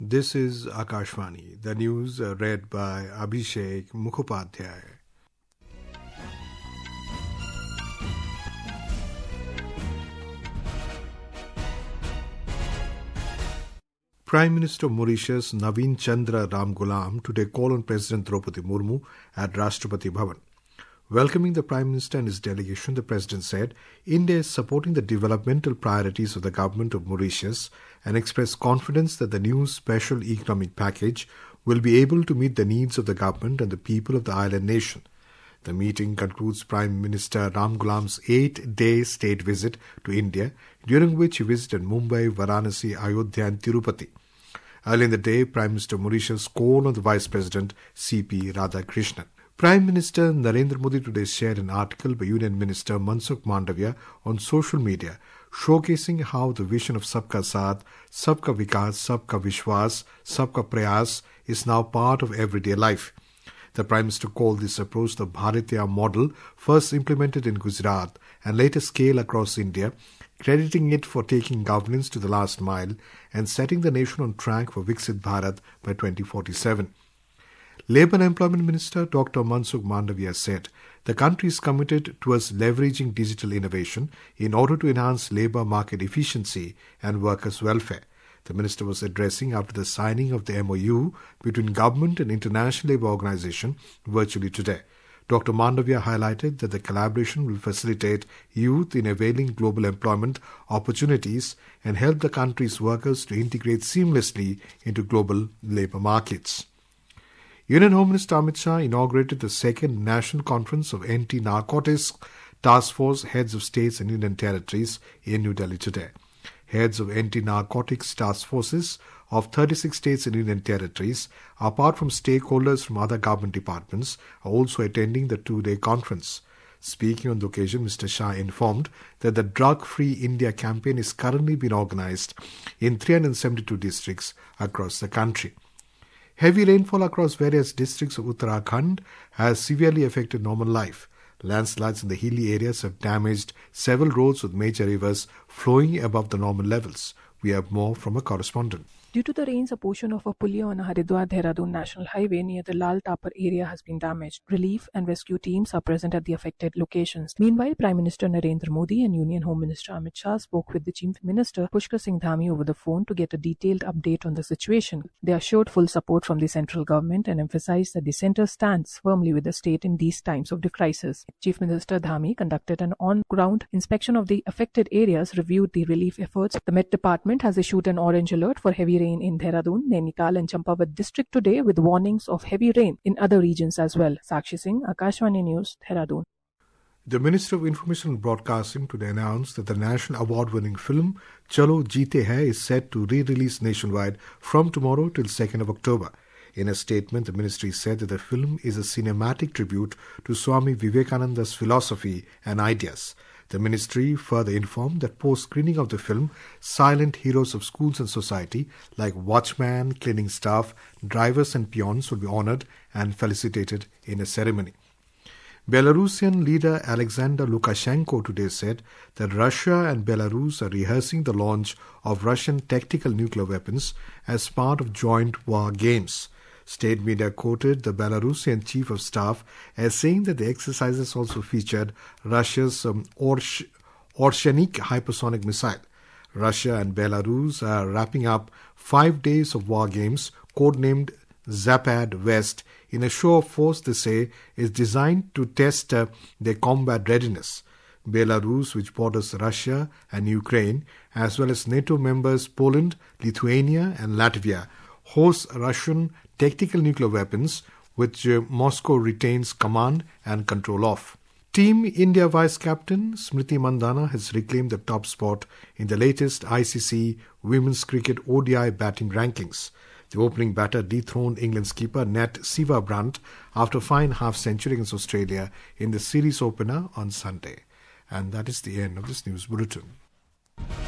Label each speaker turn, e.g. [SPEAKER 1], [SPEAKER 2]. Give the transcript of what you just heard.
[SPEAKER 1] This is Akashvani, the news read by Abhishek Mukhopadhyay. Prime Minister of Mauritius Naveen Chandra Ramgoolam today called on President Draupadi Murmu at Rashtrapati Bhavan. Welcoming the Prime Minister and his delegation, the President said India is supporting the developmental priorities of the government of Mauritius and expressed confidence that the new special economic package will be able to meet the needs of the government and the people of the island nation. The meeting concludes Prime Minister Ramgoolam's 8-day state visit to India, during which he visited Mumbai, Varanasi, Ayodhya and Tirupati. Early in the day, Prime Minister of Mauritius called on the Vice President C.P. Radhakrishnan. Prime Minister Narendra Modi today shared an article by Union Minister Mansukh Mandavia on social media, showcasing how the vision of Sabka Saath, Sabka Vikas, Sabka Vishwas, Sabka Prayas is now part of everyday life. The Prime Minister called this approach the Bharatiya model, first implemented in Gujarat and later scaled across India, crediting it for taking governance to the last mile and setting the nation on track for Viksit Bharat by 2047. Labour and Employment Minister Dr. Mansukh Mandavia said the country is committed towards leveraging digital innovation in order to enhance labour market efficiency and workers' welfare. The minister was addressing after the signing of the MOU between government and International Labour Organization virtually today. Dr. Mandavia highlighted that the collaboration will facilitate youth in availing global employment opportunities and help the country's workers to integrate seamlessly into global labour markets. Union Home Minister Amit Shah inaugurated the second National Conference of Anti-Narcotics Task Force Heads of States and Union Territories in New Delhi today. Heads of anti-narcotics task forces of 36 states and union territories, apart from stakeholders from other government departments, are also attending the two-day conference. Speaking on the occasion, Mr. Shah informed that the Drug-Free India campaign is currently being organized in 372 districts across the country. Heavy rainfall across various districts of Uttarakhand has severely affected normal life. Landslides in the hilly areas have damaged several roads with major rivers flowing above the normal levels. We have more from a correspondent.
[SPEAKER 2] Due to the rains, a portion of a pulley on a Haridwar-Dehradun National Highway near the Lal Tapar area has been damaged. Relief and rescue teams are present at the affected locations. Meanwhile, Prime Minister Narendra Modi and Union Home Minister Amit Shah spoke with the Chief Minister Pushkar Singh Dhami over the phone to get a detailed update on the situation. They assured full support from the central government and emphasized that the centre stands firmly with the state in these times of the crisis. Chief Minister Dhami conducted an on-ground inspection of the affected areas, reviewed the relief efforts. The Met Department has issued an orange alert for heavy rain in Dehradun, Nainital and Champawat district today, with warnings of heavy rain in other regions as well. Sakshi Singh, Akashvani News, Dehradun.
[SPEAKER 1] The Minister of Information and Broadcasting today announced that the national award-winning film Chalo Jeete Hai is set to re-release nationwide from tomorrow till 2nd of October. In a statement, the ministry said that the film is a cinematic tribute to Swami Vivekananda's philosophy and ideas. The ministry further informed that post-screening of the film, silent heroes of schools and society like watchmen, cleaning staff, drivers and peons will be honoured and felicitated in a ceremony. Belarusian leader Alexander Lukashenko today said that Russia and Belarus are rehearsing the launch of Russian tactical nuclear weapons as part of joint war games. State media quoted the Belarusian chief of staff as saying that the exercises also featured Russia's Orshanik hypersonic missile. Russia and Belarus are wrapping up 5 days of war games, codenamed Zapad West, in a show of force they say is designed to test their combat readiness. Belarus, which borders Russia and Ukraine, as well as NATO members Poland, Lithuania and Latvia, hosts Russian tactical nuclear weapons, which Moscow retains command and control of. Team India Vice Captain Smriti Mandhana has reclaimed the top spot in the latest ICC Women's Cricket ODI batting rankings. The opening batter dethroned England's keeper Nat Siva Brunt after a fine half-century against Australia in the series opener on Sunday. And that is the end of this news bulletin.